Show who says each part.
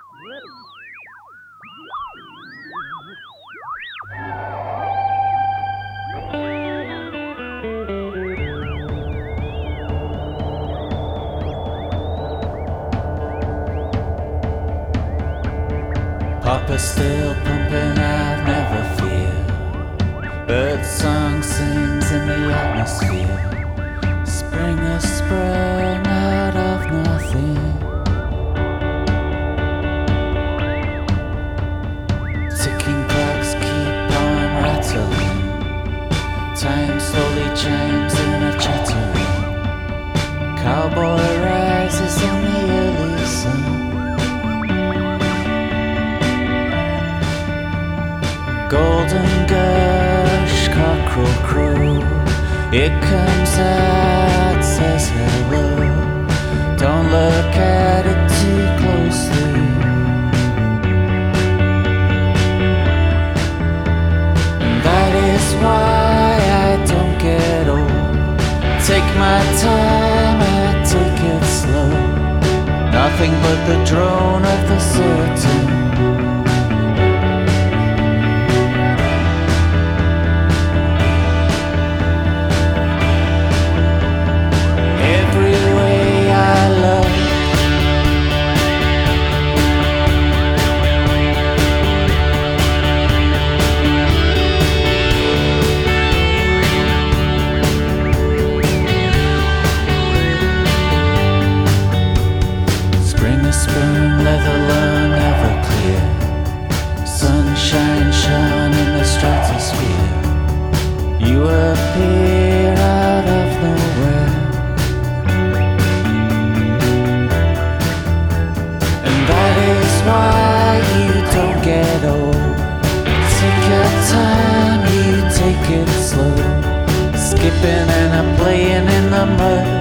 Speaker 1: Papa's still pumping out, never fear. Bird song sings in the atmosphere. Spring has sprung out of nothing. Ticking clocks keep on rattling. Time slowly chimes in a chattering. Cowboy rises in the early sun. Golden gush, cockerel crow. It comes out, says hello. Don't look at it too closely. That is why I don't get old. Take my time, I take it slow. Nothing but the drone of the certain. Spoon, leather lung, ever clear. Sunshine shone in the stratosphere. You appear out of nowhere, and that is why you don't get old. Take your time, you take it slow. Skipping and a playing in the mud.